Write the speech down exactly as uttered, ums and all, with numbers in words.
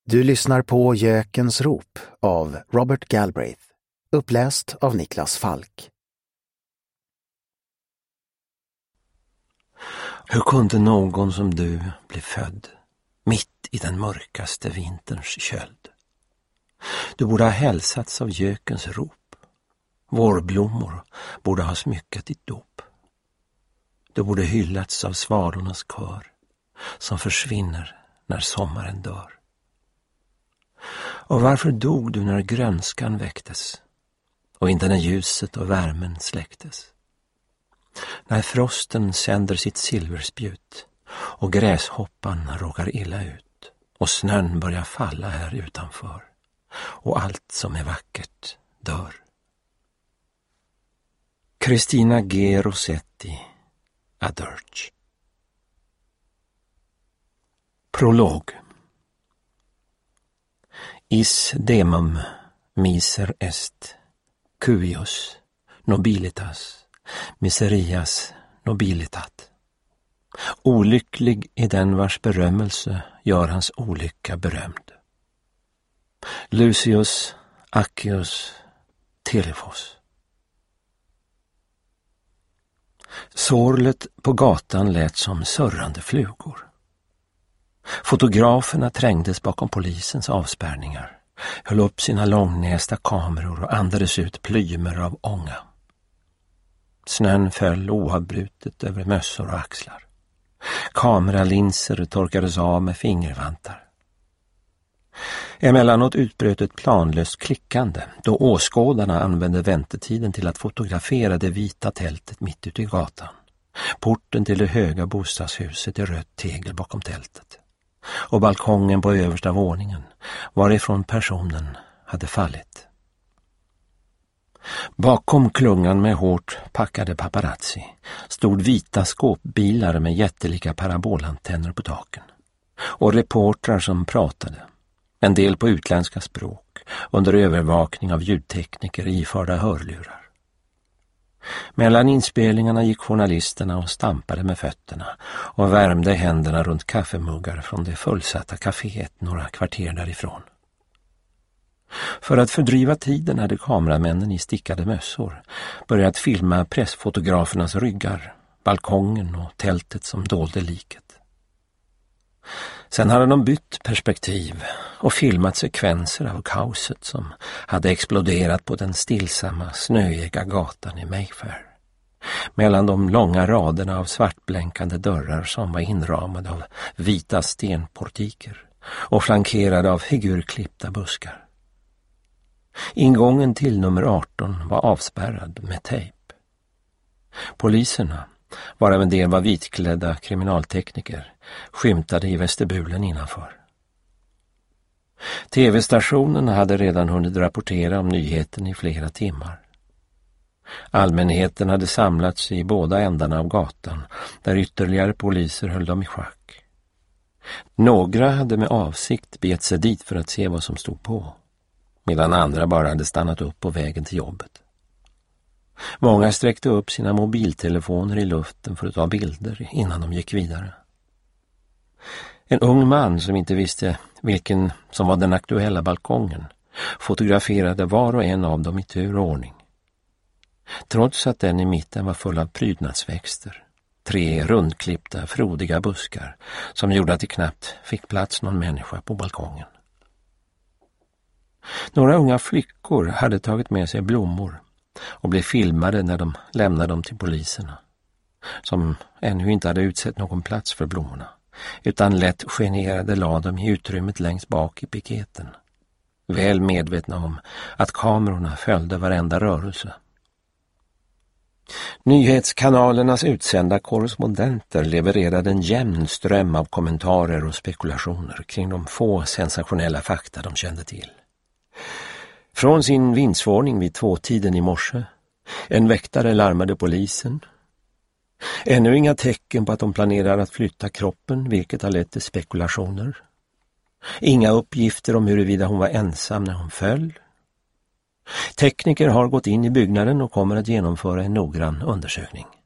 Du lyssnar på Gökens rop av Robert Galbraith, uppläst av Niklas Falk. Hur kunde någon som du bli född mitt i den mörkaste vinterns köld? Du borde ha hälsats av gökens rop. Vårblommor borde ha smyckat ditt dop. Du borde hyllats av svalornas kör som försvinner när sommaren dör. Och varför dog du när grönskan väcktes och inte när ljuset och värmen släcktes? När frosten sänder sitt silverspjut och gräshoppan råkar illa ut och snön börjar falla här utanför och allt som är vackert dör. Christina G. Rossetti, A Dirge. Prolog. Is demum miser est cuius nobilitas miserias nobilitat. Olycklig är den vars berömmelse gör hans olycka berömd. Lucius Accius Telephos. Sorlet på gatan lät som surrande flugor. Fotograferna trängdes bakom polisens avspärrningar, höll upp sina långnästa kameror och andades ut plymer av ånga. Snön föll oavbrutet över mössor och axlar. Kameralinser torkades av med fingervantar. Emellanåt utbröt ett planlöst klickande då åskådarna använde väntetiden till att fotografera det vita tältet mitt ute i gatan. Porten till det höga bostadshuset i rött tegel bakom tältet. Och balkongen på översta våningen varifrån personen hade fallit. Bakom klungan med hårt packade paparazzi stod vita skåpbilar med jättelika parabolantenner på taken. Och reportrar som pratade, en del på utländska språk, under övervakning av ljudtekniker iförda hörlurar. Mellan inspelningarna gick journalisterna och stampade med fötterna och värmde händerna runt kaffemuggar från det fullsatta kaféet några kvarter därifrån. För att fördriva tiden hade kameramännen i stickade mössor börjat filma pressfotografernas ryggar, balkongen och tältet som dolde liket. Sen hade de bytt perspektiv och filmat sekvenser av kaoset som hade exploderat på den stillsamma, snöiga gatan i Mayfair. Mellan de långa raderna av svartblänkande dörrar som var inramade av vita stenportiker och flankerade av figurklippta buskar. Ingången till nummer arton var avspärrad med tejp. Poliserna, varav en del var vitklädda kriminaltekniker, skymtade i vestibulen innanför. Tv-stationen hade redan hunnit rapportera om nyheten i flera timmar. Allmänheten hade samlats i båda ändarna av gatan, där ytterligare poliser höll dem i schack. Några hade med avsikt begett sig dit för att se vad som stod på, medan andra bara hade stannat upp på vägen till jobbet. Många sträckte upp sina mobiltelefoner i luften för att ta bilder innan de gick vidare. En ung man som inte visste vilken som var den aktuella balkongen fotograferade var och en av dem i tur och ordning. Trots att den i mitten var full av prydnadsväxter, tre rundklippta, frodiga buskar som gjorde att det knappt fick plats någon människa på balkongen. Några unga flickor hade tagit med sig blommor och blev filmade när de lämnade dem till poliserna, som ännu inte hade utsett någon plats för blommorna, utan lätt generade la dem i utrymmet längst bak i piketen, väl medvetna om att kamerorna följde varenda rörelse. Nyhetskanalernas utsända korrespondenter levererade en jämn ström av kommentarer och spekulationer kring de få sensationella fakta de kände till. Från sin vindsvåning vid tvåtiden i morse, en väktare larmade polisen. Ännu inga tecken på att de planerar att flytta kroppen, vilket har lett till spekulationer. Inga uppgifter om huruvida hon var ensam när hon föll. Tekniker har gått in i byggnaden och kommer att genomföra en noggrann undersökning.